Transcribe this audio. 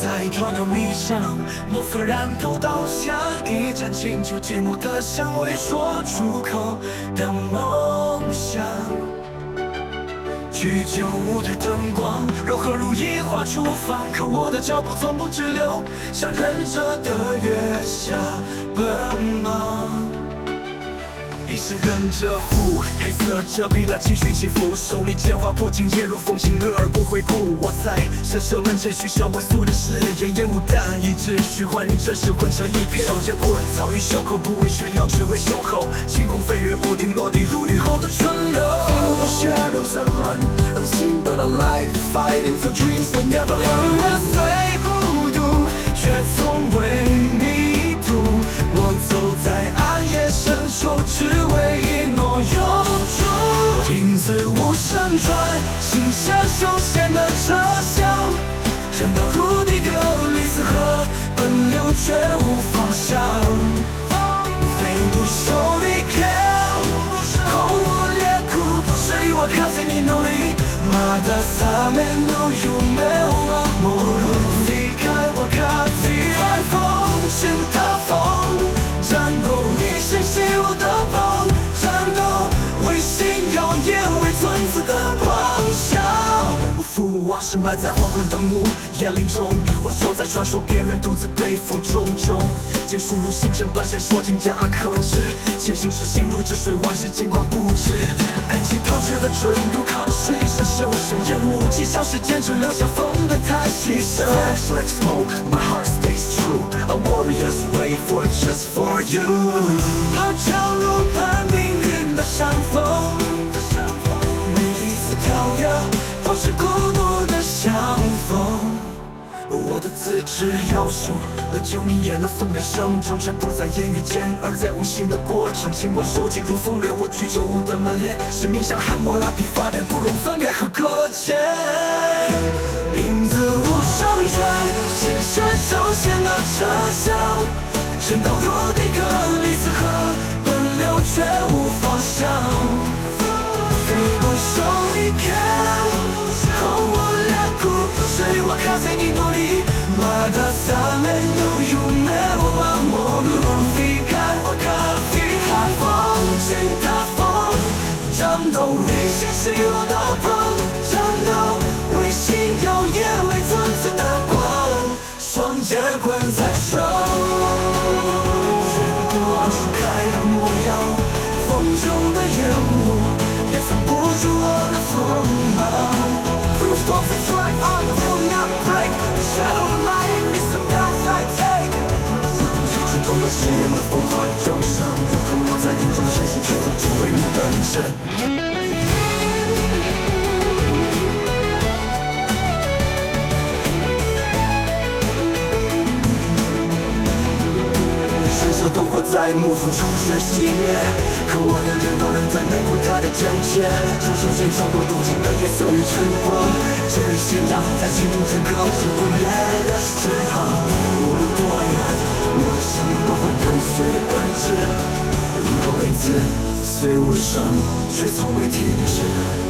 在撞到迷上，莫非然头倒下，一盏清酒寂寞的香味，说出口的梦想。居酒屋的灯光柔和如一画厨房，可我的脚步从不滞留，像忍者的月下奔忙。一时忍者湖，黑色遮蔽了情绪起伏，手里剑划破镜，夜如风行，额而不回顾。我在伸手人间虚笑，我素的誓言烟雾弹，一直虚幻，这时混成一片。手剑破草于袖口，不为炫耀，只为守候。星空飞跃，不停落地，如雨后的春流。Shadows that run unseen but alive, fighting for dreams that never end. 我虽孤独，却从未迷途。我走在暗夜深处，只为一诺永驻。影子无声转，心下手线的车厢，人到如地的离斯河，奔流却无方向。飞不手离开。我風に乗りまだ覚めの夢はもう離開我看起来风是大风战斗一身习我的梦战斗为信仰也为尊子的光效父往事埋在黄昏灯幕眼灵中我守在传说边缘独自背负重重剑术如星辰半闪说尽加克制前行时心如止水万事尽管不知安静透彻的准度靠水声修身烟雾几小时间只留下风的叹息声 Flash like smoke my heart stays true A warrior's way for just for you 好跳入攀命运的山峰每一次跳跃都是孤独的相逢我的自知要求和救你演了风的声终全不在言语间而在无形的过程紧握手紧如风流我居酒屋的门帘使命像汉谟拉比发展不容分裂和搁浅影子无声转心血手线的车厢人到如地隔离斯河奔流却无方向飞过手离开水は風に乗りまだ覚めの夢は守る离开我咖啡海风进大风战斗为信是我的梦战斗为信仰也为尊子的光双剑捆在手我是开的模样风中的烟雾也藏不住我的锋芒Proof it's right on the will not break The shadow of light is the path I take 震动了誓言的风化众生如同我在云中深陷却只为你等着都活在幕府中学熄灭可我的人都仍在维护它的真切中手间穿过镀金的月色与晨光这一信仰在心中整个是不灭的诗行无论多远我的生命都会跟随本质如果为此虽无声却从未停止